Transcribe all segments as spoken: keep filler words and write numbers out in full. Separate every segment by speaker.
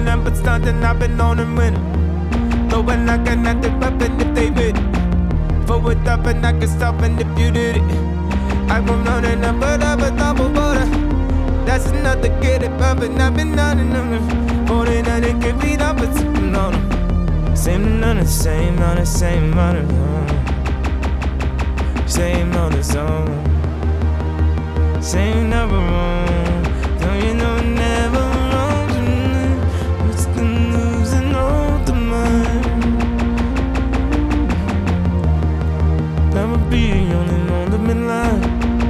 Speaker 1: Rolling up and stunting, I've been on them winning. Throwing like an active weapon if they with it. Forward up and I can stop and if you did it. I won't run it up, but up a double border. That's enough to get it bumping. I've been on and on them. Holding on and can beat up, but sitting on them. Same on the same, on the same, on the zone. Same on the zone. Same number wrong. Don't you know never wrong? What's the news and all the mind? Never be the only one to be lying.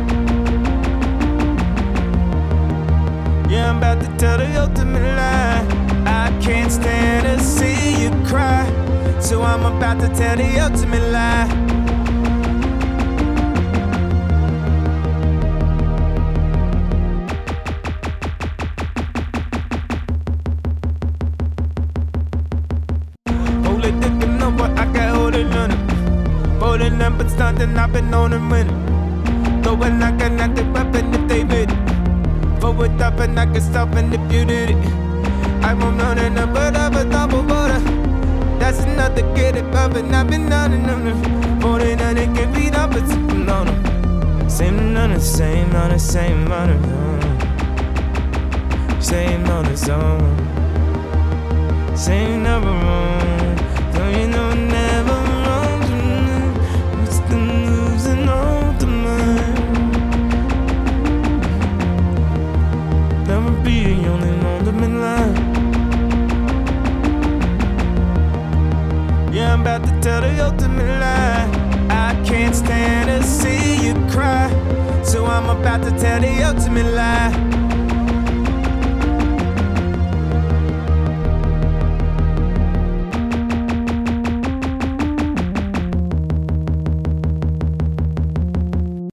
Speaker 1: Yeah, I'm about to tell the ultimate lie. I can't stand to see you cry, so I'm about to tell the ultimate lie. Hold it, thinking of what I got, hold it on it. Folding up and stunting, I've been on and winning. Throwing like an active weapon if they with it. Forward up and I can stop and if you did it. I won't run in a bird of a double border. That's enough to get it bumping. I've been on and on them. Holding on and can beat up and sitting on them. Same on the same, on the same, on the zone. Same on the zone. Same number wrong. Don't you know never wrong? What's the news and all the mind? Never be the only one to be lying. Yeah, I'm about to tell the ultimate lie. I can't stand to see you cry, so I'm about to tell the ultimate lie.